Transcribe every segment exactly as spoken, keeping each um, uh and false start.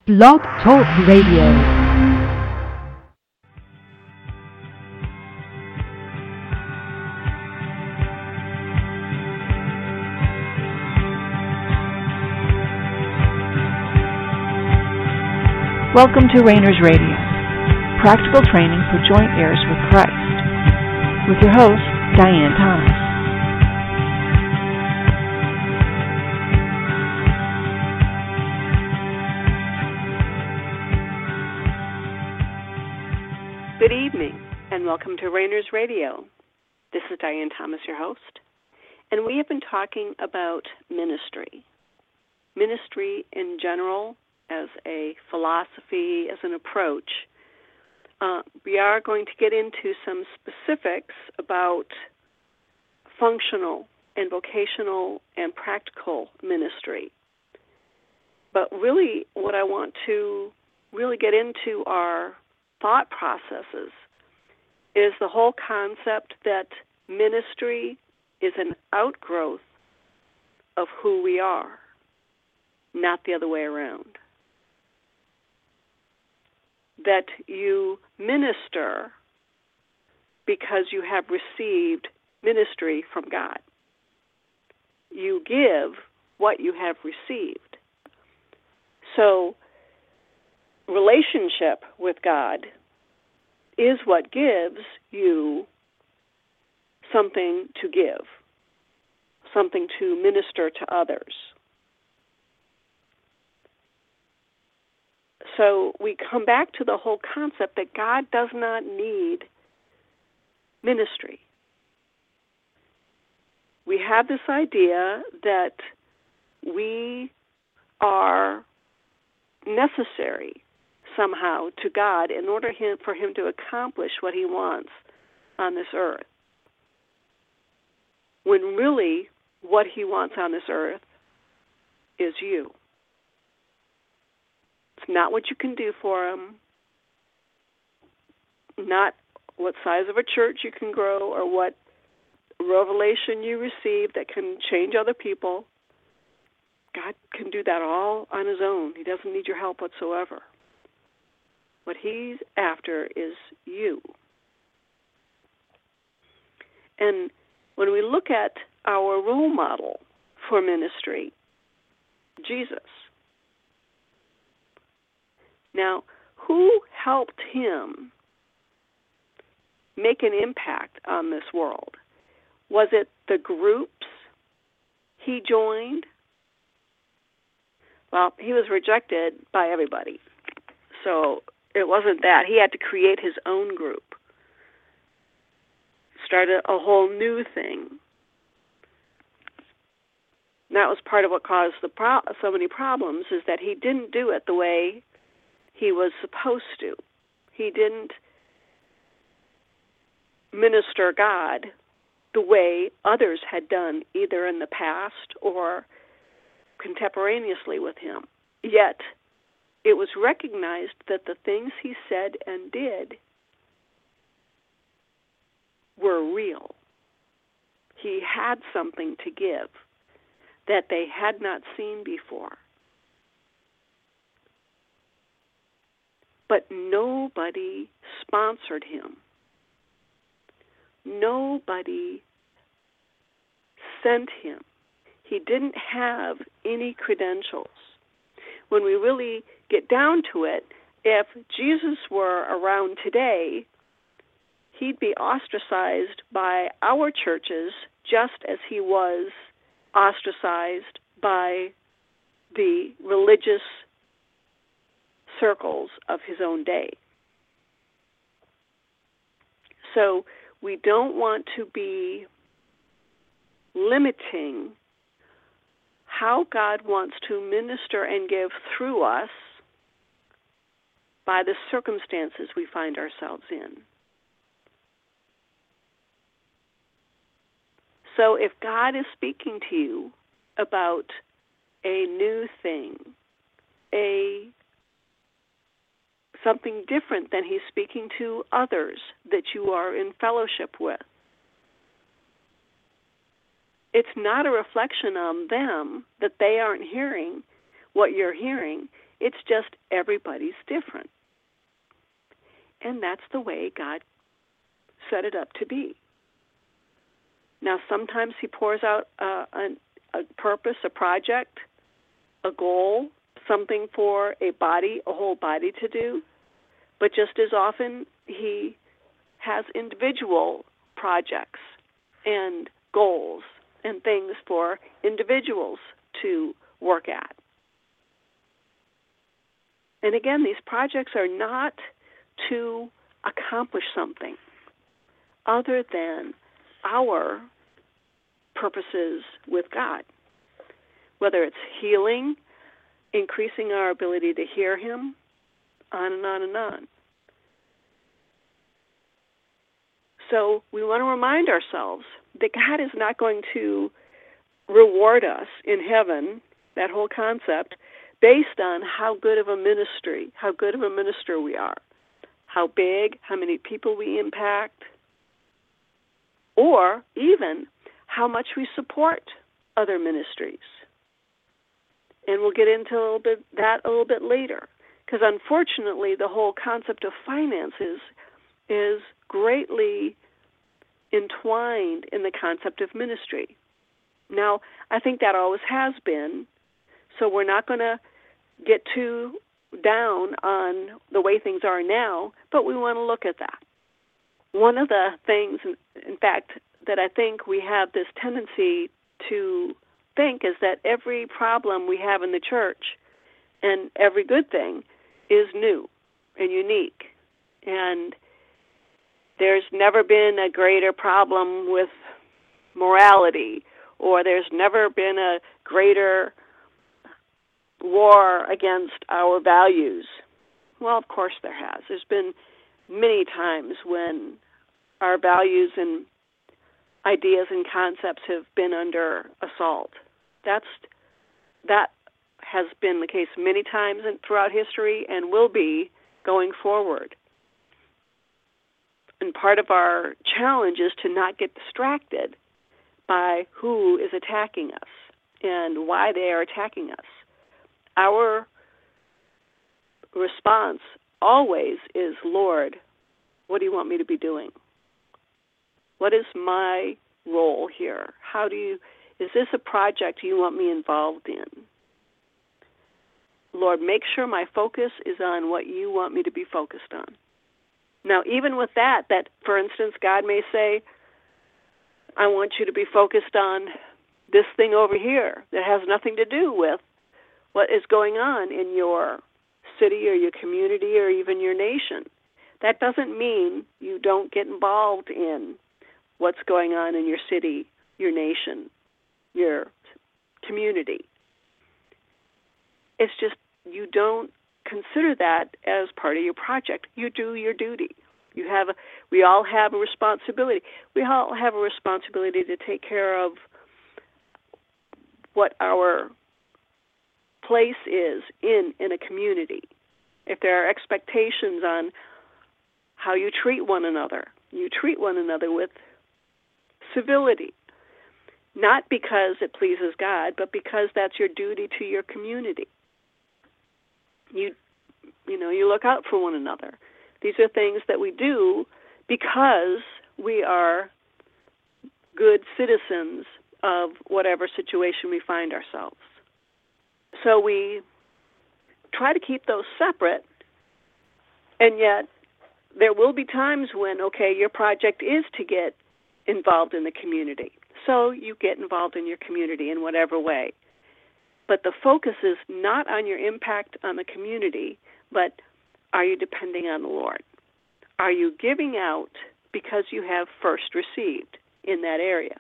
Blog Talk Radio. Welcome to Rainers Radio, practical training for joint heirs with Christ, with your host, Diane Thomas. Good evening, and welcome to Rainers Radio. This is Diane Thomas, your host, and we have been talking about ministry. Ministry in general, as a philosophy, as an approach. Uh, we are going to get into some specifics about functional and vocational and practical ministry. But really, what I want to really get into are thought processes, is the whole concept that ministry is an outgrowth of who we are, not the other way around. That you minister because you have received ministry from God. You give what you have received. So, relationship with God is what gives you something to give, something to minister to others. So we come back to the whole concept that God does not need ministry. We have this idea that we are necessary somehow to God in order him, for him to accomplish what he wants on this earth. When really what he wants on this earth is you. It's not what you can do for him, not what size of a church you can grow or what revelation you receive that can change other people. God can do that all on his own. He doesn't need your help whatsoever. What he's after is you. And when we look at our role model for ministry, Jesus. Now, who helped him make an impact on this world? Was it the groups he joined? Well, he was rejected by everybody. So it wasn't that. He had to create his own group, start a, a whole new thing. And that was part of what caused the pro- so many problems, is that he didn't do it the way he was supposed to. He didn't minister God the way others had done, either in the past or contemporaneously with him. Yet, it was recognized that the things he said and did were real. He had something to give that they had not seen before. But nobody sponsored him. Nobody sent him. He didn't have any credentials. When we really get down to it, if Jesus were around today, he'd be ostracized by our churches just as he was ostracized by the religious circles of his own day. So we don't want to be limiting how God wants to minister and give through us by the circumstances we find ourselves in. So if God is speaking to you about a new thing, a something different than he's speaking to others that you are in fellowship with, it's not a reflection on them that they aren't hearing what you're hearing. It's just everybody's different. And that's the way God set it up to be. Now, sometimes he pours out uh, a, a purpose, a project, a goal, something for a body, a whole body to do. But just as often, he has individual projects and goals and things for individuals to work at. And again, these projects are not to accomplish something other than our purposes with God, whether it's healing, increasing our ability to hear him, on and on and on. So we want to remind ourselves that God is not going to reward us in heaven, that whole concept, based on how good of a ministry, how good of a minister we are, how big, how many people we impact, or even how much we support other ministries. And we'll get into a little bit that a little bit later, because unfortunately the whole concept of finances is greatly entwined in the concept of ministry. Now, I think that always has been, so we're not going to get too down on the way things are now, but we want to look at that. One of the things, in fact, that I think we have this tendency to think is that every problem we have in the church and every good thing is new and unique. And there's never been a greater problem with morality, or there's never been a greater war against our values. Well, of course there has. There's been many times when our values and ideas and concepts have been under assault. That's that has been the case many times throughout history and will be going forward. And part of our challenge is to not get distracted by who is attacking us and why they are attacking us. Our response always is, Lord, what do you want me to be doing? What is my role here? How do you, is this a project you want me involved in? Lord, make sure my focus is on what you want me to be focused on. Now, even with that, that, for instance, God may say, I want you to be focused on this thing over here that has nothing to do with what is going on in your city or your community or even your nation. That doesn't mean you don't get involved in what's going on in your city, your nation, your community. It's just you don't consider that as part of your project. You do your duty. You have a, we all have a responsibility. We all have a responsibility to take care of what our place is in, in a community. If there are expectations on how you treat one another, you treat one another with civility, not because it pleases God, but because that's your duty to your community. You, you know, you look out for one another. These are things that we do because we are good citizens of whatever situation we find ourselves. So we try to keep those separate, and yet there will be times when, okay, your project is to get involved in the community. So you get involved in your community in whatever way. But the focus is not on your impact on the community, but are you depending on the Lord? Are you giving out because you have first received in that area?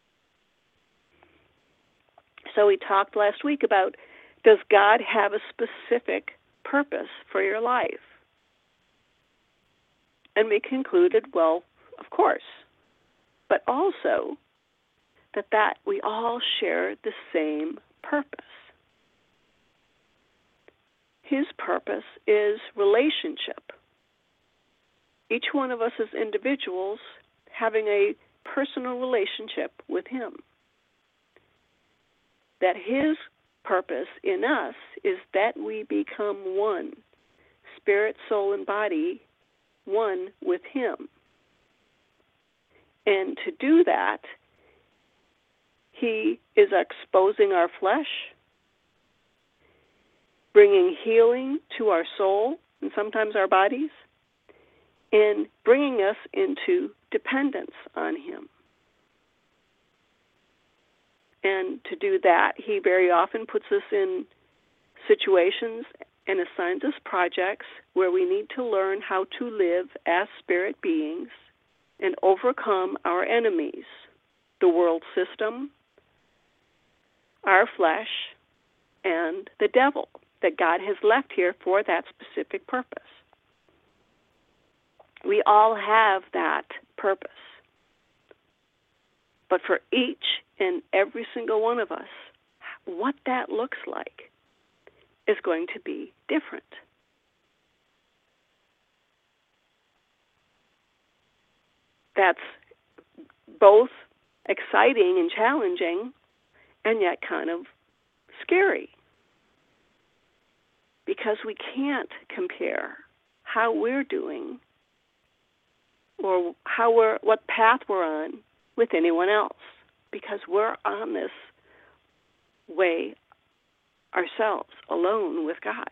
So we talked last week about, does God have a specific purpose for your life? And we concluded, well, of course, but also that, that we all share the same purpose. His purpose is relationship. Each one of us as individuals having a personal relationship with him. That his purpose in us is that we become one, spirit, soul, and body, one with Him. And to do that, He is exposing our flesh, bringing healing to our soul and sometimes our bodies, and bringing us into dependence on Him. And to do that, He very often puts us in situations and assigns us projects where we need to learn how to live as spirit beings and overcome our enemies, the world system, our flesh, and the devil that God has left here for that specific purpose. We all have that purpose. But for each and every single one of us, what that looks like is going to be different. That's both exciting and challenging, and yet kind of scary. Because we can't compare how we're doing or how we're, what path we're on with anyone else, because we're on this way ourselves, alone with God.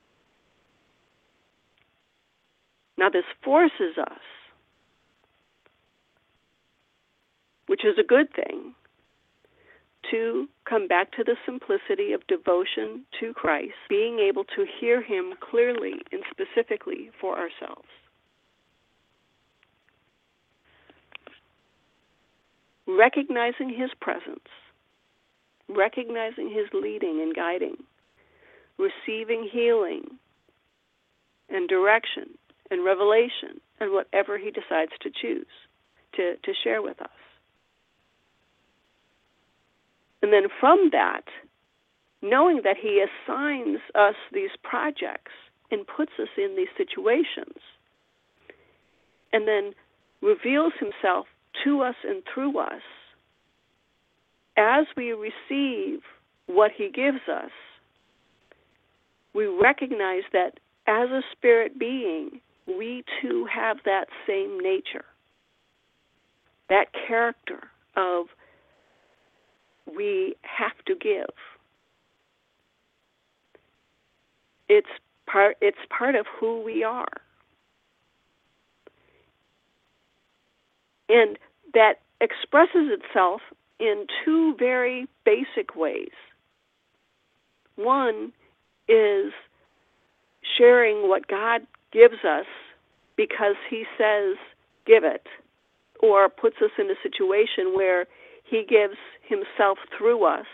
Now this forces us, which is a good thing, to come back to the simplicity of devotion to Christ, being able to hear Him clearly and specifically for ourselves. Recognizing His presence, recognizing His leading and guiding, receiving healing and direction and revelation and whatever He decides to choose to, to share with us. And then from that, knowing that He assigns us these projects and puts us in these situations, and then reveals Himself to us and through us, as we receive what He gives us, we recognize that as a spirit being, we too have that same nature, that character of we have to give. It's part, it's part of who we are. And that expresses itself in two very basic ways. One is sharing what God gives us because He says, give it, or puts us in a situation where He gives Himself through us,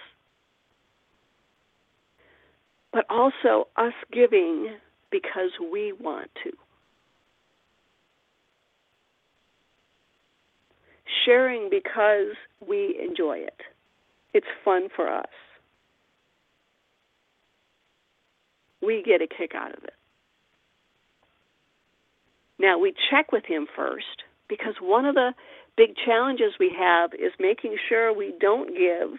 but also us giving because we want to. Sharing because we enjoy it. It's fun for us. We get a kick out of it. Now, we check with Him first, because one of the big challenges we have is making sure we don't give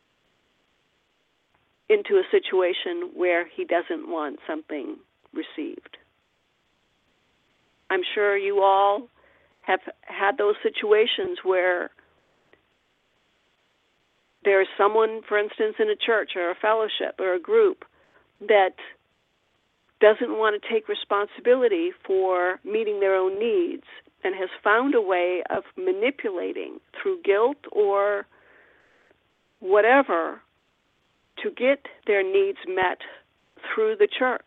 into a situation where He doesn't want something received. I'm sure you all have had those situations where there's someone, for instance, in a church or a fellowship or a group that doesn't want to take responsibility for meeting their own needs and has found a way of manipulating through guilt or whatever to get their needs met through the church.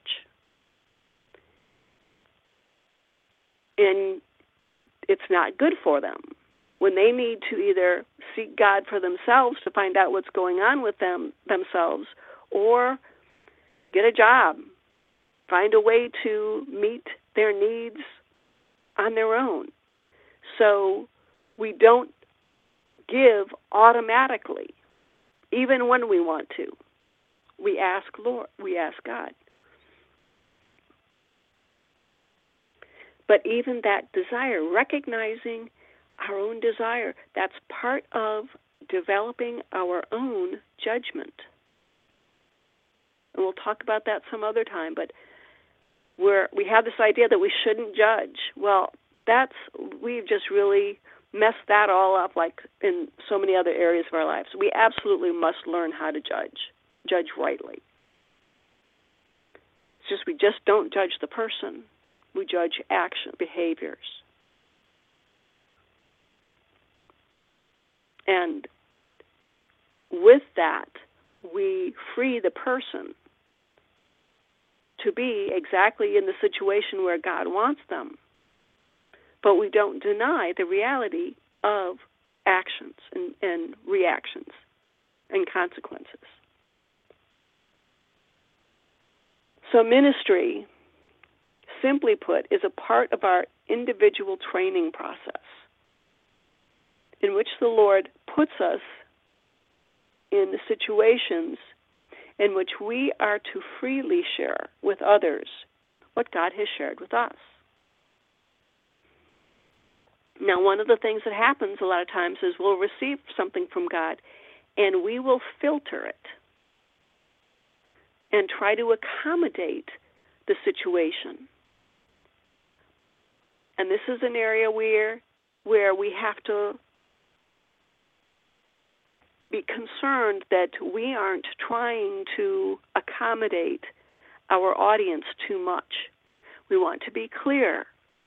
And it's not good for them. When they need to either seek God for themselves to find out what's going on with them themselves, or get a job, find a way to meet their needs on their own. So we don't give automatically, even when we want to. We ask Lord, we ask God. But even that desire, recognizing our own desire, that's part of developing our own judgment. And we'll talk about that some other time. But we're, we have this idea that we shouldn't judge. Well, that's we've just really messed that all up, like in so many other areas of our lives. We absolutely must learn how to judge, judge rightly. It's just we just don't judge the person. We judge action, behaviors. And with that, we free the person to be exactly in the situation where God wants them. But we don't deny the reality of actions and, and reactions and consequences. So ministry, simply put, is a part of our individual training process in which the Lord puts us in the situations in which we are to freely share with others what God has shared with us. Now, one of the things that happens a lot of times is we'll receive something from God and we will filter it and try to accommodate the situation. And this is an area where, where we have to be concerned that we aren't trying to accommodate our audience too much. We want to be clear.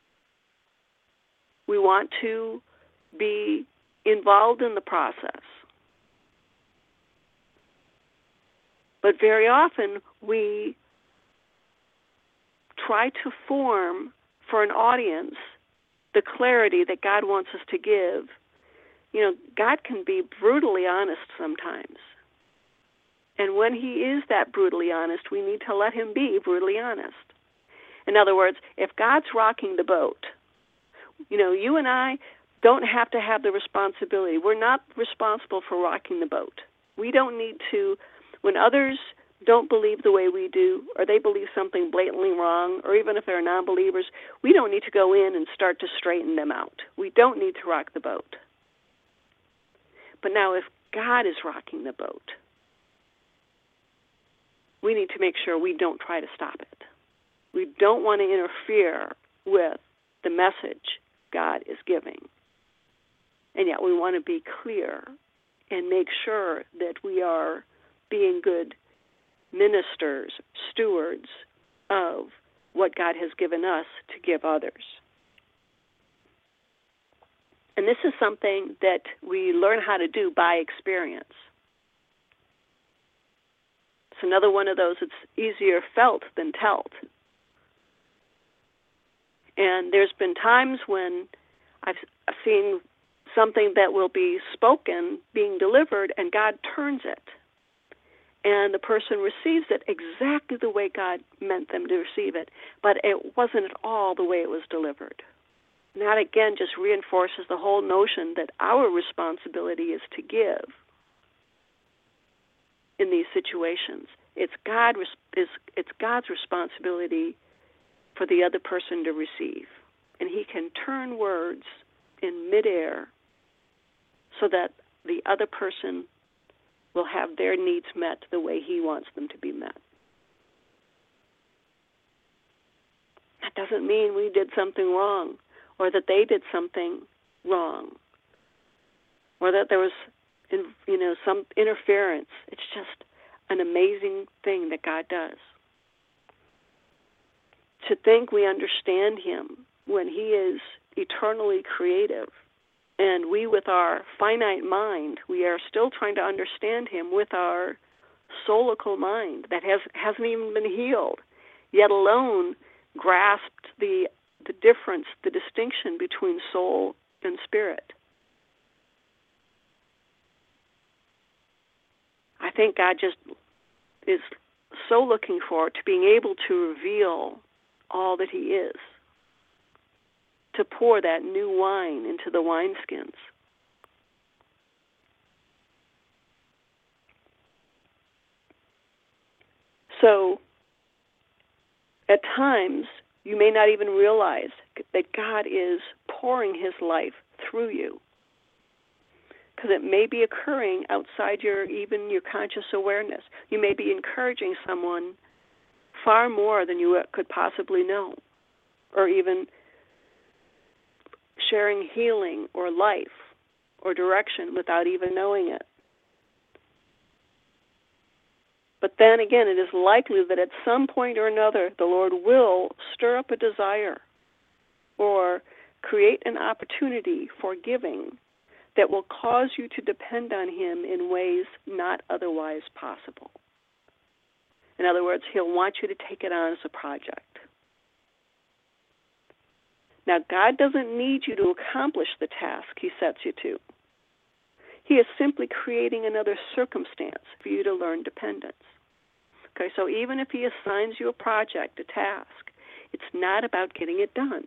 We want to be involved in the process. But very often we try to form for an audience the clarity that God wants us to give. You know, God can be brutally honest sometimes. And when he is that brutally honest, we need to let him be brutally honest. In other words, if God's rocking the boat, you know, you and I don't have to have the responsibility. We're not responsible for rocking the boat. We don't need to, when others don't believe the way we do, or they believe something blatantly wrong, or even if they're non-believers, we don't need to go in and start to straighten them out. We don't need to rock the boat. But now if God is rocking the boat, we need to make sure we don't try to stop it. We don't want to interfere with the message God is giving. And yet we want to be clear and make sure that we are being good ministers, stewards of what God has given us to give others. And this is something that we learn how to do by experience. It's another one of those that's easier felt than told. And there's been times when I've seen something that will be spoken, being delivered, and God turns it. And the person receives it exactly the way God meant them to receive it, but it wasn't at all the way it was delivered. And that, again, just reinforces the whole notion that our responsibility is to give in these situations. It's God. It's God's responsibility for the other person to receive. And he can turn words in midair so that the other person will have their needs met the way he wants them to be met. That doesn't mean we did something wrong, or that they did something wrong, or that there was, you know, some interference. It's just an amazing thing that God does. To think we understand him when he is eternally creative, and we with our finite mind, we are still trying to understand him with our soulical mind that has, hasn't even been healed, yet alone grasped the the difference, the distinction between soul and spirit. I think God just is so looking forward to being able to reveal all that he is, to pour that new wine into the wineskins. So, at times, you may not even realize that God is pouring his life through you. because it may be occurring outside your even your conscious awareness. You may be encouraging someone far more than you could possibly know, or even sharing healing or life or direction without even knowing it. But then again, it is likely that at some point or another, the Lord will stir up a desire or create an opportunity for giving that will cause you to depend on Him in ways not otherwise possible. In other words, He'll want you to take it on as a project. Now, God doesn't need you to accomplish the task He sets you to. He is simply creating another circumstance for you to learn dependence. Okay, so even if He assigns you a project, a task, it's not about getting it done.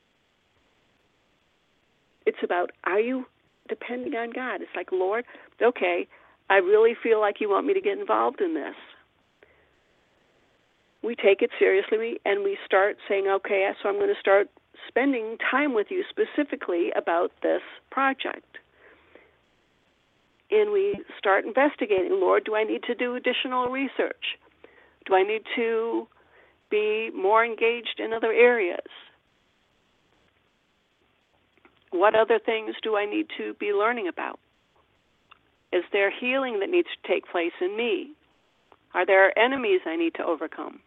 It's about, are you depending on God? It's like, Lord, okay, I really feel like you want me to get involved in this. We take it seriously and we start saying, okay, so I'm going to start spending time with you specifically about this project. And we start investigating, Lord, do I need to do additional research? Do I need to be more engaged in other areas? What other things do I need to be learning about? Is there healing that needs to take place in me? Are there enemies I need to overcome?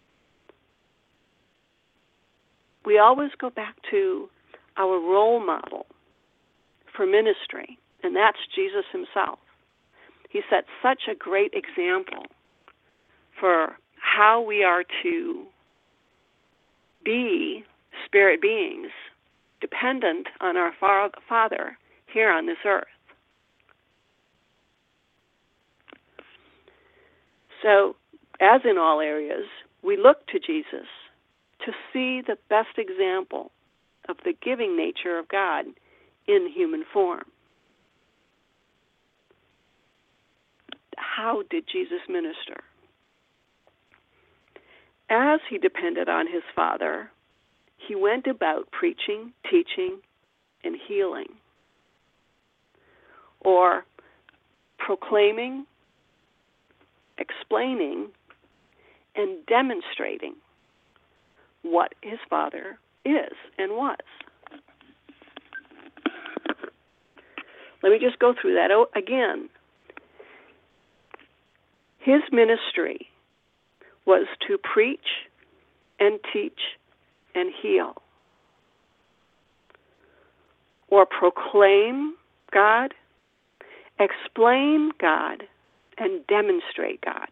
We always go back to our role model for ministry, and that's Jesus Himself. He set such a great example for how we are to be spirit beings dependent on our Father here on this earth. So, as in all areas, we look to Jesus to see the best example of the giving nature of God in human form. How did Jesus minister? As He depended on His Father, He went about preaching, teaching, and healing, or proclaiming, explaining, and demonstrating what His Father is and was. Let me just go through that again. His ministry was to preach and teach and heal, or proclaim God, explain God, and demonstrate God.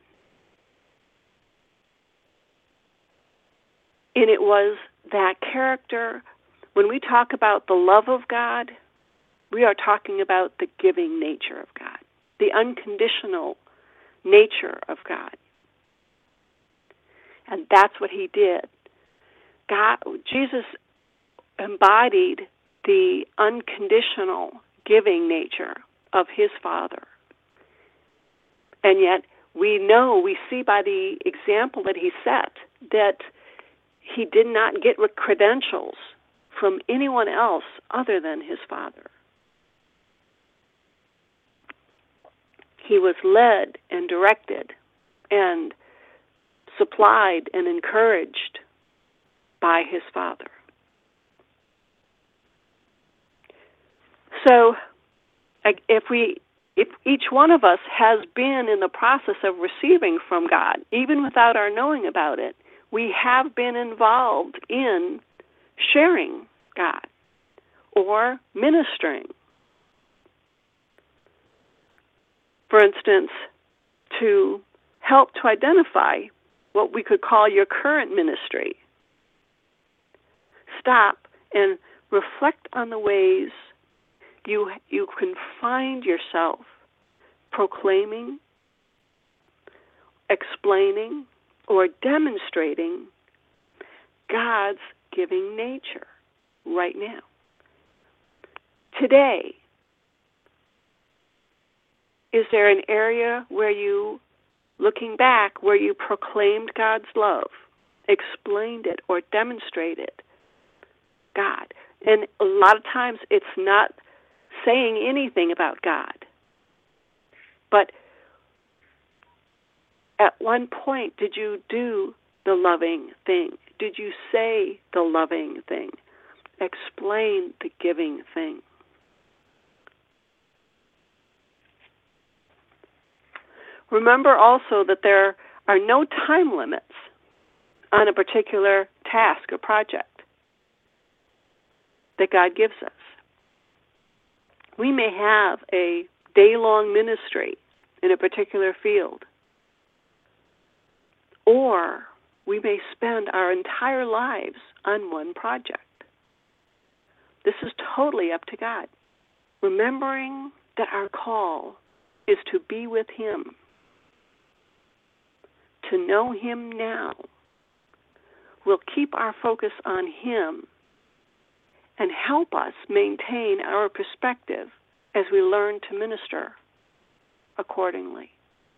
And it was that character. When we talk about the love of God, we are talking about the giving nature of God, the unconditional nature of God. And that's what He did. God, Jesus embodied the unconditional giving nature of His Father. And yet we know, we see by the example that He set, that He did not get credentials from anyone else other than His Father. He was led and directed and supplied and encouraged by His Father. So, if we, if each one of us has been in the process of receiving from God, even without our knowing about it, we have been involved in sharing God or ministering. For instance, to help to identify what we could call your current ministry, stop and reflect on the ways you you can find yourself proclaiming, explaining, or demonstrating God's giving nature right now. Today, is there an area where you, looking back, where you proclaimed God's love, explained it, or demonstrated God? And a lot of times it's not saying anything about God. But at one point, did you do the loving thing? Did you say the loving thing? Explain the giving thing. Remember also that there are no time limits on a particular task or project that God gives us. We may have a day-long ministry in a particular field, or we may spend our entire lives on one project. This is totally up to God. Remembering that our call is to be with Him, to know Him now, will keep our focus on Him and help us maintain our perspective as we learn to minister accordingly.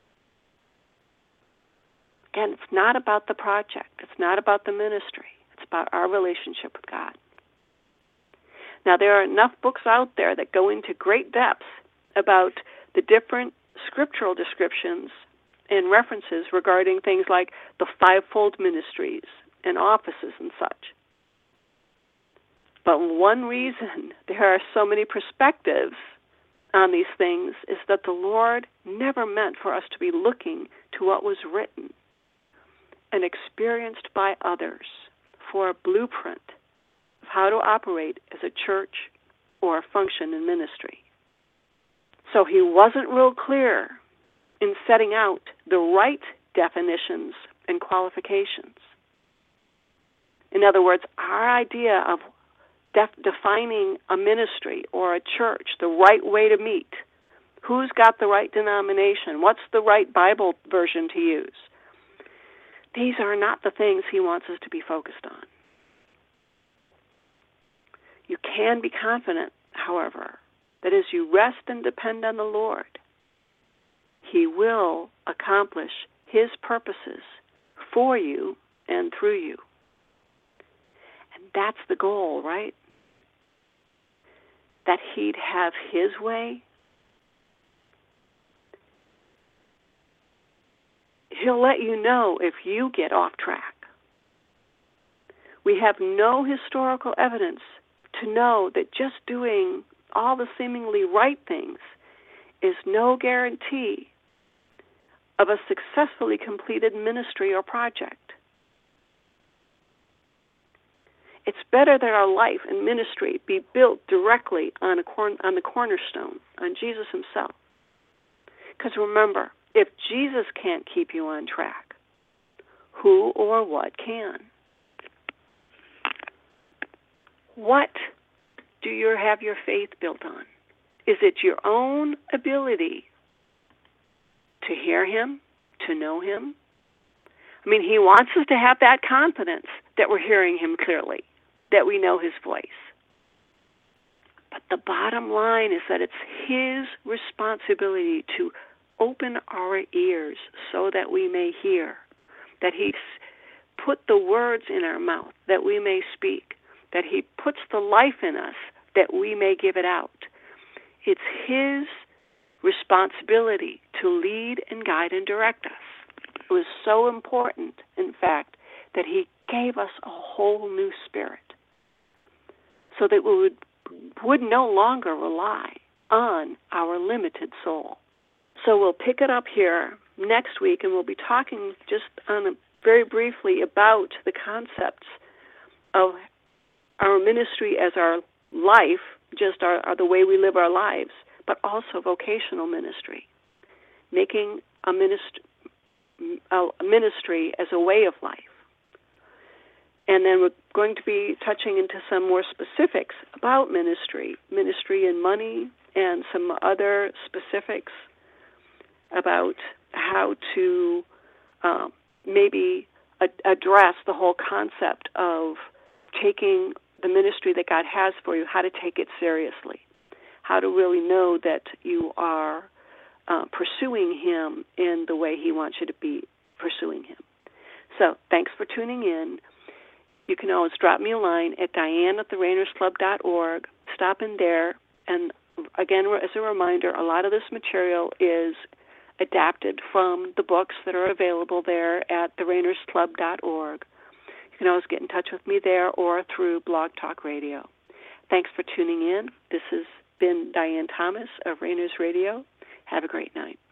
Again, it's not about the project. It's not about the ministry. It's about our relationship with God. Now, there are enough books out there that go into great depth about the different scriptural descriptions and references regarding things like the fivefold ministries and offices and such. But one reason there are so many perspectives on these things is that the Lord never meant for us to be looking to what was written and experienced by others for a blueprint of how to operate as a church or function in ministry. So He wasn't real clear in setting out the right definitions and qualifications. In other words, our idea of def- defining a ministry or a church, the right way to meet, who's got the right denomination, what's the right Bible version to use, these are not the things He wants us to be focused on. You can be confident, however, that as you rest and depend on the Lord, He will accomplish His purposes for you and through you. And that's the goal, right? That He'd have His way. He'll let you know if you get off track. We have no historical evidence to know that just doing all the seemingly right things is no guarantee of a successfully completed ministry or project. It's better that our life and ministry be built directly on, a corn, on the cornerstone, on Jesus Himself. Because remember, if Jesus can't keep you on track, who or what can? What do you have your faith built on? Is it your own ability to hear Him, to know Him? I mean, He wants us to have that confidence that we're hearing Him clearly, that we know His voice. But the bottom line is that it's His responsibility to open our ears so that we may hear, that He's put the words in our mouth that we may speak, that He puts the life in us that we may give it out. It's His responsibility to lead and guide and direct us. It was so important, in fact, that He gave us a whole new spirit so that we would, would no longer rely on our limited soul. So we'll pick it up here next week, and we'll be talking just on a, very briefly about the concepts of our ministry as our life, just our, our the way we live our lives, but also vocational ministry, making a ministry, a ministry as a way of life. And then we're going to be touching into some more specifics about ministry, ministry and money, and some other specifics about how to um, maybe ad- address the whole concept of taking the ministry that God has for you, how to take it seriously, how to really know that you are uh, pursuing Him in the way He wants you to be pursuing Him. So thanks for tuning in. You can always drop me a line at Diane at the Rainers Club dot org. Stop in there, and again, as a reminder, a lot of this material is adapted from the books that are available there at the rainers club dot org. You can always get in touch with me there or through Blog Talk Radio. Thanks for tuning in. This has been Diane Thomas of Rainers Radio. Have a great night.